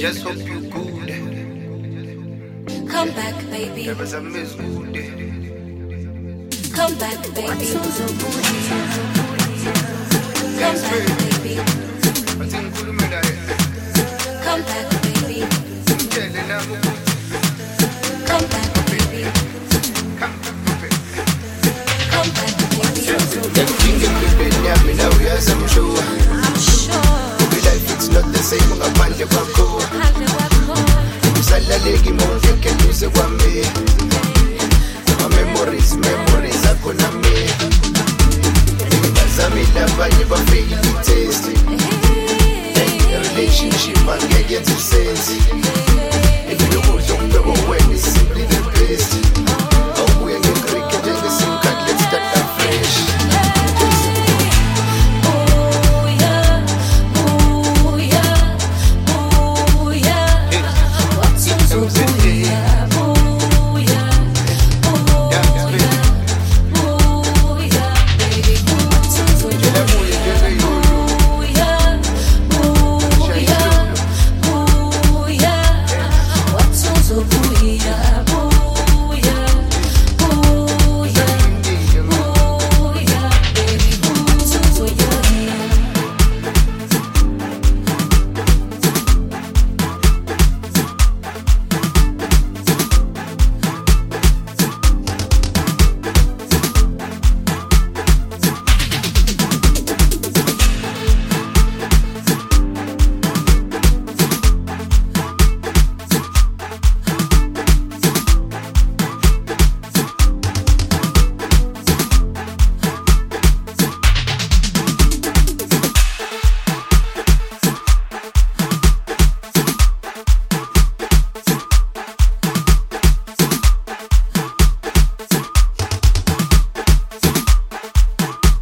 just hope you good. Come back, baby. There was a miss good. Come back, baby. Come back, baby. Come back, baby. Come back, baby. Come back, baby. Now yes, I'm sure. Maybe life it's not the same. I'm a Salalegi moke can use a wame. My memories are gonna make. Zamila Vanya feel the taste. Relationship and get to sense. If you don't know when it's simply the best. Oh, we're going to cricket and the sim card, let's start afresh.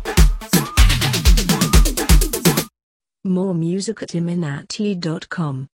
More music at iminati.com.